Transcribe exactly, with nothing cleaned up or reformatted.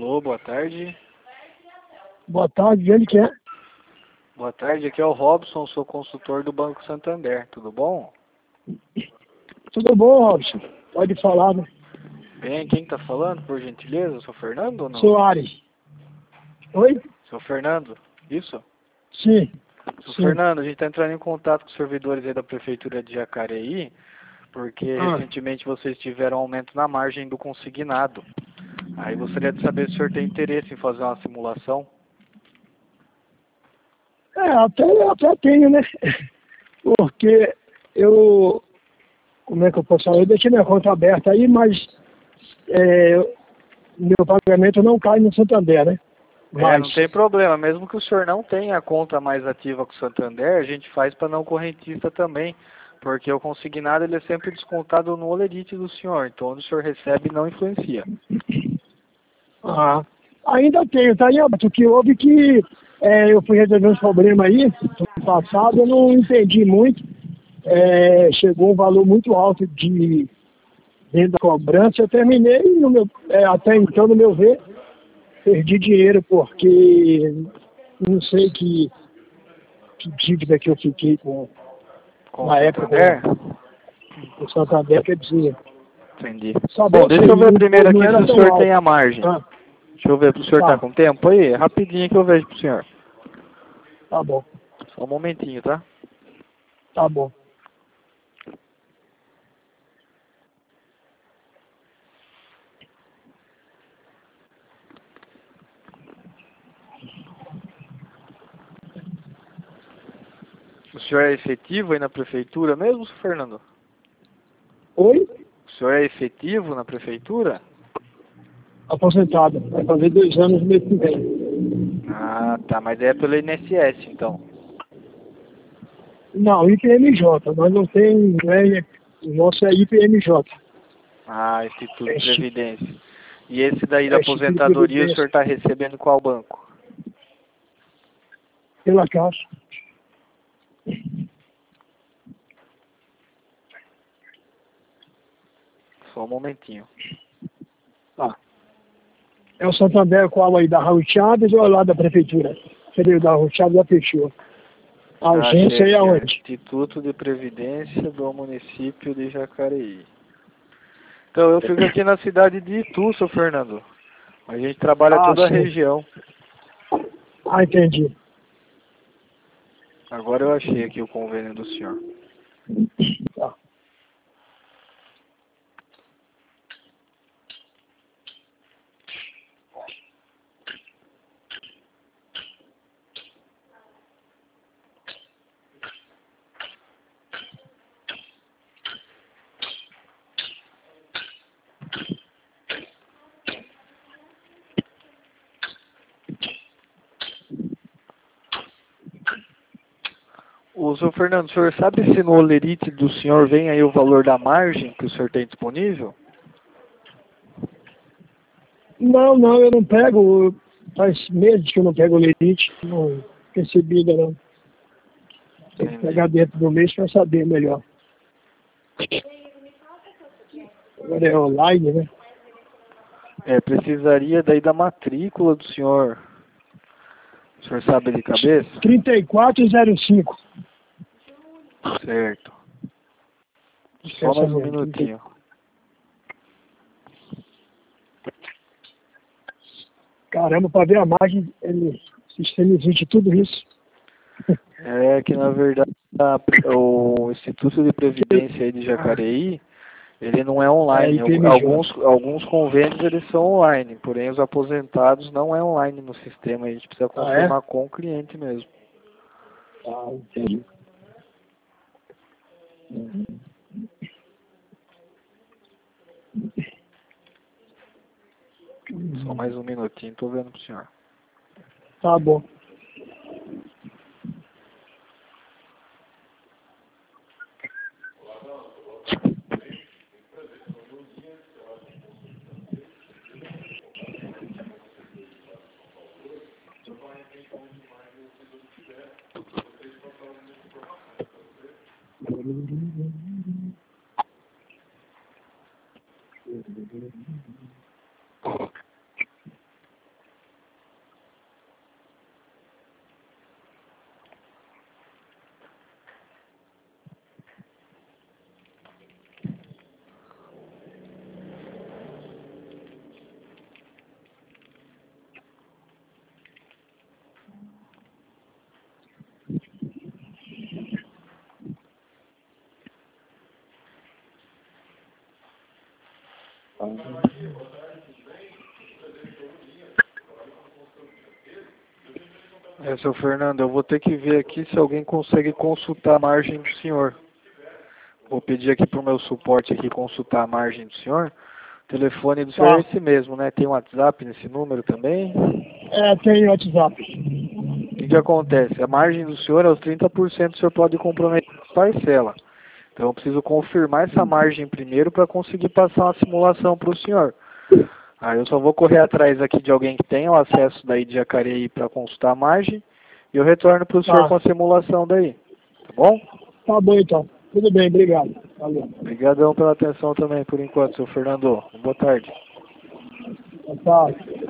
Alô, boa tarde. Boa tarde, ele que é? Boa tarde, aqui é o Robson, sou consultor do Banco Santander, tudo bom? Tudo bom, Robson? Pode falar, né? Bem, quem está falando, por gentileza? Sou Fernando ou não? Soares. Oi? Sou Fernando, isso? Sim. Sou Sim. Fernando, a gente está entrando em contato com os servidores aí da Prefeitura de Jacareí, porque Ah. recentemente vocês tiveram aumento na margem do consignado. Aí gostaria de saber se o senhor tem interesse em fazer uma simulação. É, até, até tenho, né? Porque eu, como é que eu posso falar? Eu deixei minha conta aberta aí, mas é, meu pagamento não cai no Santander, né? É, Mas, não tem problema, mesmo que o senhor não tenha a conta mais ativa com o Santander, a gente faz para não correntista também, porque o consignado ele é sempre descontado no olerite do senhor, então onde o senhor recebe não influencia. ah, ainda tenho, tá aí, o que houve que é, eu fui resolver uns problemas aí, no passado eu não entendi muito, é, chegou um valor muito alto de dentro da cobrança, eu terminei, no meu, é, até então, no meu ver, perdi dinheiro porque não sei que, que dívida que eu fiquei com, Com o na época Santander? com o Santander, quer dizer, Entendi. saber Bom, eu deixa sei, eu ver não, primeiro não aqui se era o tão senhor tem alto. a margem. Ah, Deixa eu ver, o senhor tá tá, com tempo aí? Rapidinho que eu vejo pro senhor. tá bom, Só um momentinho, tá? tá bom. O senhor é efetivo aí na prefeitura mesmo, seu Fernando? Oi? O senhor é efetivo na prefeitura? Aposentado, vai fazer dois anos no mês que vem. Ah, tá, mas é pelo I N S S, então. Não, I P M J, nós não tem, não é, o nosso é I P M J. Ah, Instituto É de Instituto, Previdência. E esse daí da é Instituto de aposentadoria o senhor Previdência está recebendo qual banco? pela Caixa. Só um momentinho. Tá. É o Santander qual aí, da Raul Chaves ou lá da Prefeitura? Seria o da Raul Chaves da Fechou. A Ah, achei agência é aqui, ó. aonde? Instituto de Previdência do município de Jacareí. Então, eu fico aqui na cidade de Itu, seu Fernando. A gente trabalha Ah, toda a sim. região. Ah, entendi. Agora eu achei aqui o convênio do senhor. Tá. Ô, seu Fernando, o senhor sabe se no olerite do senhor vem aí o valor da margem que o senhor tem disponível? Não, não, eu não pego. Faz meses que eu não pego o lerite. Não percebi ainda não. Tem que Entendi. pegar dentro do mês para saber melhor. Agora é online, né? É, precisaria daí da matrícula do senhor. O senhor sabe de cabeça? trinta e quatro zero cinco. Certo. Isso é Só essa mais um mesmo. trinta. minutinho. Caramba, para ver a margem, ele, sistema existe tudo isso. É que na verdade a- o Instituto de Previdência aí de Jacareí, ele não é É online. Al- I P M J. Alguns, alguns convênios eles são online, porém os aposentados não é online no sistema. A gente precisa Ah, é? confirmar com o cliente mesmo. Ah, entendi. Só mais um minutinho, tô vendo pro senhor. Tá bom. É, seu Fernando, eu vou ter que ver aqui se alguém consegue consultar a margem do senhor. Vou pedir aqui pro meu suporte aqui consultar a margem do senhor. O telefone do senhor Tá. é esse mesmo, né? Tem um WhatsApp nesse número também? É, tem WhatsApp. O que que acontece? A margem do senhor é os trinta por cento, o senhor pode comprometer a parcela. Então eu preciso confirmar essa margem primeiro para conseguir passar uma simulação para o senhor. Aí eu só vou correr atrás aqui de alguém que tenha o acesso daí de Jacareí para consultar a margem e eu retorno para o senhor Tá. com a simulação daí. Tá bom? Tá bom, então. Tudo bem, obrigado. Valeu. Obrigadão pela atenção também por enquanto, seu Fernando. Boa tarde. Boa tarde.